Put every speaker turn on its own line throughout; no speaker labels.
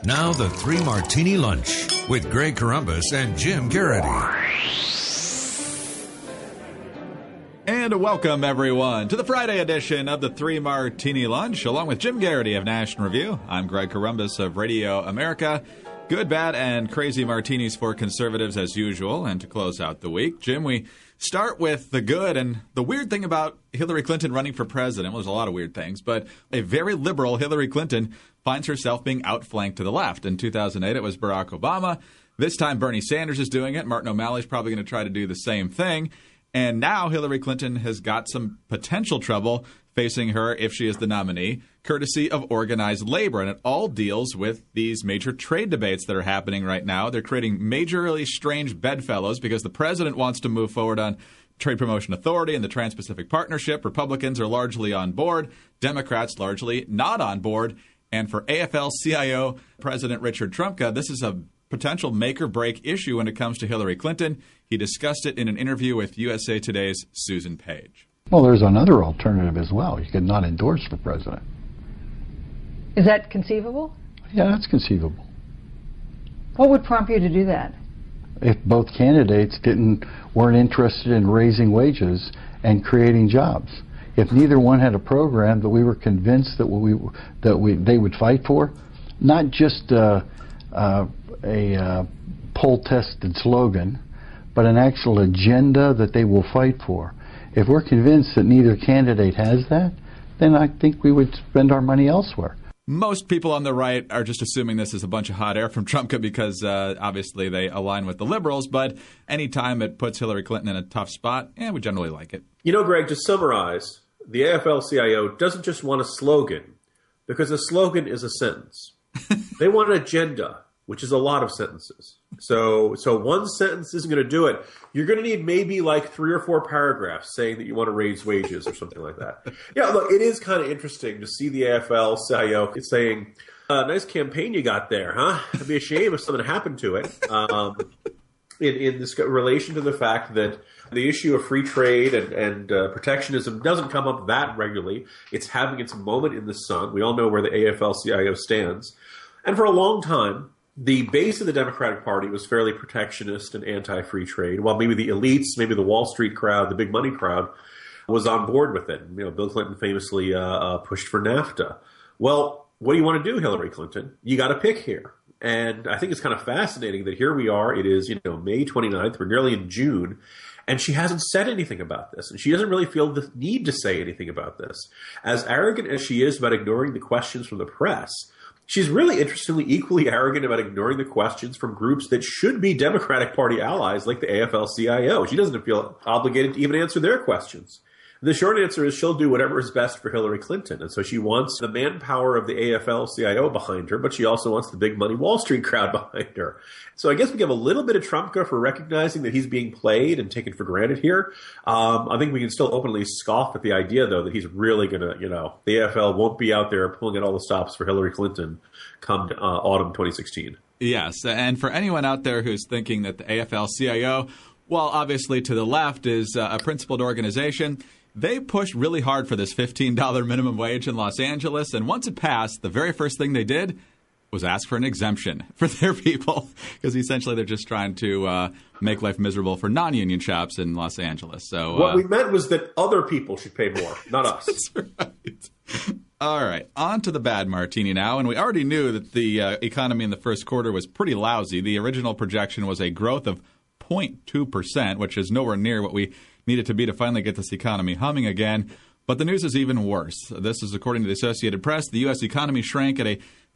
Now the Three Martini Lunch with Greg Corombos and Jim Garrity.
And welcome, everyone, to the Friday edition of the Three Martini Lunch, along with Jim Garrity of National Review. I'm Greg Corombos of Radio America. Good, bad, and crazy martinis for conservatives as usual. And to close out the week, Jim, we start with the good. And the weird thing about Hillary Clinton running for president, well, there's a lot of weird things, but a very liberal Hillary Clinton finds herself being outflanked to the left. In 2008, it was Barack Obama. This time, Bernie Sanders is doing it. Martin O'Malley's probably going to try to do the same thing. And now Hillary Clinton has got some potential trouble facing her if she is the nominee, courtesy of organized labor. And it all deals with these major trade debates that are happening right now. They're creating majorly strange bedfellows because the president wants to move forward on Trade Promotion Authority and the Trans-Pacific Partnership. Republicans are largely on board. Democrats largely not on board. And for AFL-CIO President Richard Trumka, this is a potential make-or-break issue when it comes to Hillary Clinton. He discussed it in an interview with USA Today's Susan Page.
Well, there's another alternative as well. You could not endorse for president.
Is that conceivable?
Yeah, that's conceivable.
What would prompt you to do that?
If both candidates weren't interested in raising wages and creating jobs. If neither one had a program that we were convinced that they would fight for, not just a poll-tested slogan, but an actual agenda that they will fight for. If we're convinced that neither candidate has that, then I think we would spend our money elsewhere.
Most people on the right are just assuming this is a bunch of hot air from Trumka because obviously they align with the liberals, but anytime it puts Hillary Clinton in a tough spot, we generally like it.
You know, Greg, to summarize, the AFL-CIO doesn't just want a slogan, because a slogan is a sentence. They want an agenda, which is a lot of sentences. So one sentence isn't going to do it. You're going to need maybe like 3 or 4 paragraphs saying that you want to raise wages or something like that. Yeah, look, it is kind of interesting to see the AFL-CIO saying, nice campaign you got there, huh? It'd be a shame if something happened to it. In this relation to the fact that the issue of free trade and protectionism doesn't come up that regularly. It's having its moment in the sun. We all know where the AFL-CIO stands. And for a long time, the base of the Democratic Party was fairly protectionist and anti-free trade, while maybe the elites, maybe the Wall Street crowd, the big money crowd, was on board with it. You know, Bill Clinton famously pushed for NAFTA. Well, what do you want to do, Hillary Clinton? You got to pick here. And I think it's kind of fascinating that here we are. It is, May 29th. We're nearly in June. And she hasn't said anything about this. And she doesn't really feel the need to say anything about this. As arrogant as she is about ignoring the questions from the press, she's really, interestingly, equally arrogant about ignoring the questions from groups that should be Democratic Party allies like the AFL-CIO. She doesn't feel obligated to even answer their questions. The short answer is she'll do whatever is best for Hillary Clinton. And so she wants the manpower of the AFL-CIO behind her, but she also wants the big money Wall Street crowd behind her. So I guess we give a little bit of Trumka for recognizing that he's being played and taken for granted here. I think we can still openly scoff at the idea, though, that he's really going to, the AFL won't be out there pulling at all the stops for Hillary Clinton come autumn 2016.
Yes, and for anyone out there who's thinking that the AFL-CIO, well, obviously to the left, is a principled organization, they pushed really hard for this $15 minimum wage in Los Angeles, and once it passed, the very first thing they did was ask for an exemption for their people, because essentially they're just trying to make life miserable for non-union shops in Los Angeles. So
what we meant was that other people should pay more, not us.
That's right. All right, on to the bad martini now, and we already knew that the economy in the first quarter was pretty lousy. The original projection was a growth of 0.2%, which is nowhere near what we needed to be to finally get this economy humming again. But the news is even worse. This is according to the Associated Press. The U.S. economy shrank at a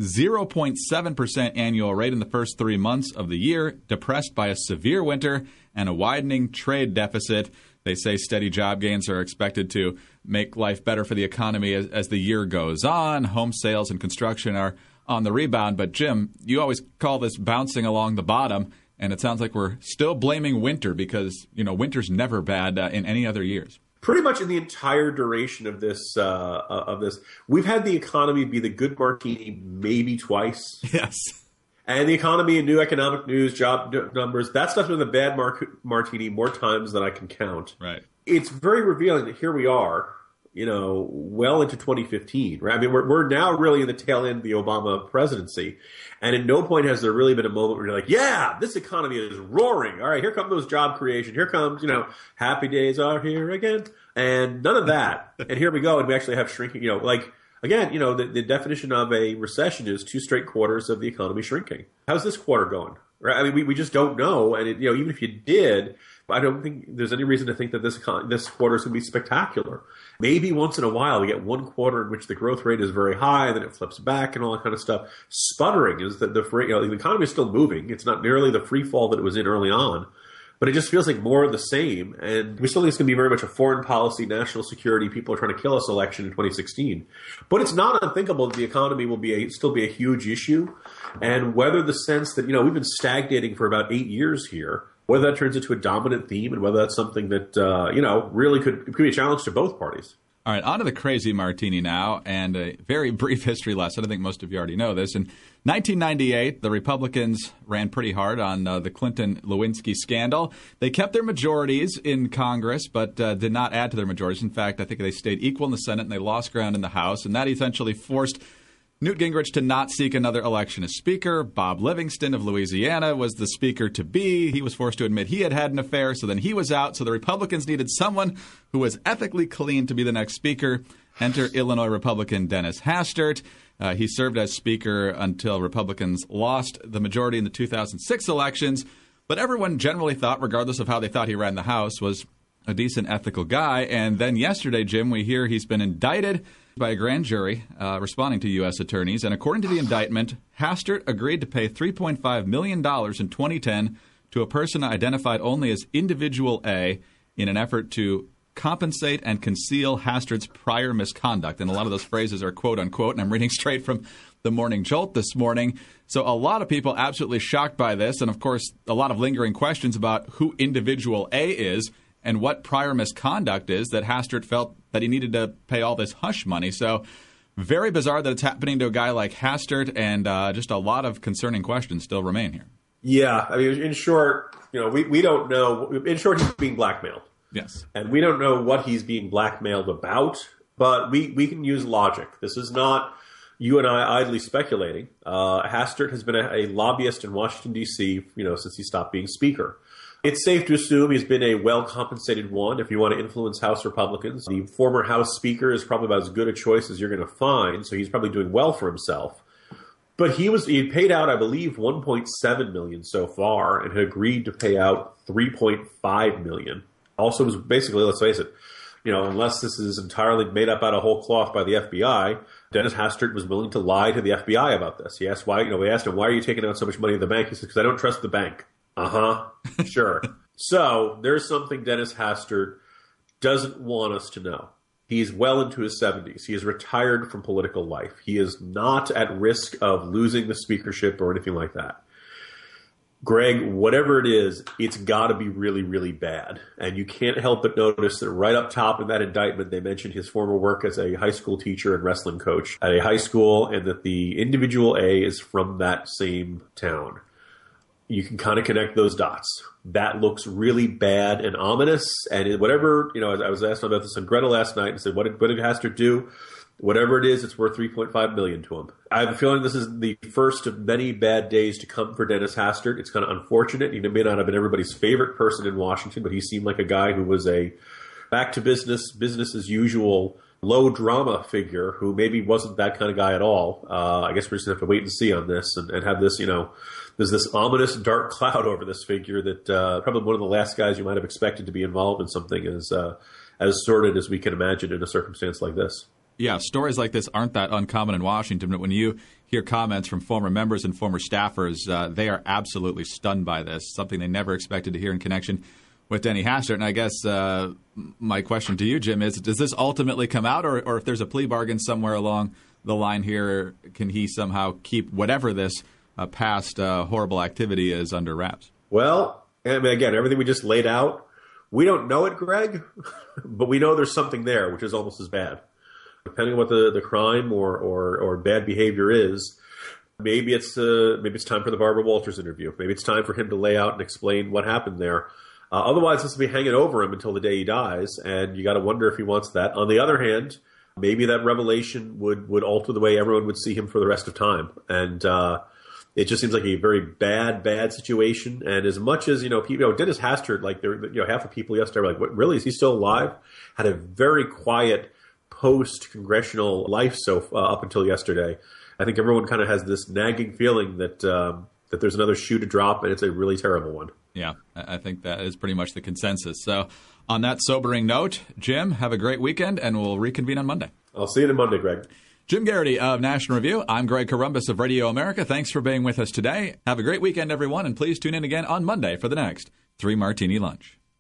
0.7% annual rate in the first 3 months of the year, depressed by a severe winter and a widening trade deficit. They say steady job gains are expected to make life better for the economy as the year goes on. Home sales and construction are on the rebound. But, Jim, you always call this bouncing along the bottom. And it sounds like we're still blaming winter because, winter's never bad in any other years.
Pretty much in the entire duration of this, we've had the economy be the good martini maybe twice.
Yes.
And the economy and new economic news, job numbers, that stuff's been the bad martini more times than I can count.
Right.
It's very revealing that here we are, well into 2015, right? I mean, we're now really in the tail end of the Obama presidency. And at no point has there really been a moment where you're like, yeah, this economy is roaring. All right, here come those job creation. Here comes, happy days are here again. And none of that. And here we go. And we actually have shrinking, again, the definition of a recession is 2 straight quarters of the economy shrinking. How's this quarter going? Right? I mean, we just don't know. And, even if you did, I don't think there's any reason to think that this quarter is going to be spectacular. Maybe once in a while we get one quarter in which the growth rate is very high, then it flips back and all that kind of stuff. Sputtering is that the economy is still moving. It's not nearly the free fall that it was in early on, but it just feels like more of the same. And we still think it's going to be very much a foreign policy, national security, people are trying to kill us election in 2016. But it's not unthinkable that the economy will still be a huge issue, and whether the sense that we've been stagnating for about 8 years here, whether that turns into a dominant theme and whether that's something that, really could be a challenge to both parties.
All right, on to the crazy martini now, and a very brief history lesson. I think most of you already know this. In 1998, the Republicans ran pretty hard on the Clinton-Lewinsky scandal. They kept their majorities in Congress, but did not add to their majorities. In fact, I think they stayed equal in the Senate, and they lost ground in the House, and that essentially forced Newt Gingrich to not seek another election as Speaker. Bob Livingston of Louisiana was the Speaker-to-be. He was forced to admit he had an affair, so then he was out. So the Republicans needed someone who was ethically clean to be the next Speaker. Enter Illinois Republican Dennis Hastert. He served as Speaker until Republicans lost the majority in the 2006 elections. But everyone generally thought, regardless of how they thought he ran the House, was a decent, ethical guy. And then yesterday, Jim, we hear he's been indicted by a grand jury responding to U.S. attorneys. And according to the indictment, Hastert agreed to pay $3.5 million in 2010 to a person identified only as Individual A in an effort to compensate and conceal Hastert's prior misconduct. And a lot of those phrases are quote unquote, and I'm reading straight from the Morning Jolt this morning. So a lot of people absolutely shocked by this. And of course, a lot of lingering questions about who Individual A is and what prior misconduct is that Hastert felt that he needed to pay all this hush money. So very bizarre that it's happening to a guy like Hastert, and just a lot of concerning questions still remain here.
Yeah, I mean, in short, we don't know. In short, he's being blackmailed.
Yes.
And we don't know what he's being blackmailed about, but we can use logic. This is not you and I idly speculating. Hastert has been a lobbyist in Washington, D.C., since he stopped being Speaker. It's safe to assume he's been a well-compensated one if you want to influence House Republicans. The former House Speaker is probably about as good a choice as you're going to find, so he's probably doing well for himself. But he paid out, I believe, $1.7 million so far and had agreed to pay out $3.5 million. Also was basically, let's face it, unless this is entirely made up out of whole cloth by the FBI, Dennis Hastert was willing to lie to the FBI about this. He asked we asked him, why are you taking out so much money in the bank? He said, because I don't trust the bank. Sure. So there's something Dennis Hastert doesn't want us to know. He's well into his 70s. He is retired from political life. He is not at risk of losing the speakership or anything like that. Greg, whatever it is, it's got to be really, really bad. And you can't help but notice that right up top in that indictment, they mentioned his former work as a high school teacher and wrestling coach at a high school, and that the Individual A is from that same town. You can kind of connect those dots. That looks really bad and ominous. And whatever, I was asked about this on Greta last night and said, what did Hastert do? Whatever it is, it's worth $3.5 million to him. I have a feeling this is the first of many bad days to come for Dennis Hastert. It's kind of unfortunate. He may not have been everybody's favorite person in Washington, but he seemed like a guy who was a back to business as usual, low drama figure who maybe wasn't that kind of guy at all. I guess we're just going to have to wait and see on this and have this, there's this ominous dark cloud over this figure that probably one of the last guys you might have expected to be involved in something as sordid as we can imagine in a circumstance like this.
Yeah, stories like this aren't that uncommon in Washington, but when you hear comments from former members and former staffers, they are absolutely stunned by this, something they never expected to hear in connection with Denny Hastert. And I guess my question to you, Jim, is does this ultimately come out, or if there's a plea bargain somewhere along the line here, can he somehow keep whatever this past horrible activity is under wraps?
Well, I mean, again, everything we just laid out, we don't know it, Greg, but we know there's something there, which is almost as bad. Depending on what the crime or bad behavior is, maybe it's time for the Barbara Walters interview. Maybe it's time for him to lay out and explain what happened there. Otherwise, this will be hanging over him until the day he dies, and you got to wonder if he wants that. On the other hand, maybe that revelation would alter the way everyone would see him for the rest of time. And it just seems like a very bad situation. And as much as, people, Dennis Hastert, like, half the people yesterday were like, what, really, is he still alive? Had a very quiet post-congressional life up until yesterday. I think everyone kind of has this nagging feeling that there's another shoe to drop, and it's a really terrible one.
Yeah, I think that is pretty much the consensus. So on that sobering note, Jim, have a great weekend, and we'll reconvene on Monday.
I'll see you on Monday, Greg.
Jim Garrity of National Review. I'm Greg Corombos of Radio America. Thanks for being with us today. Have a great weekend, everyone, and please tune in again on Monday for the next 3 Martini Lunch.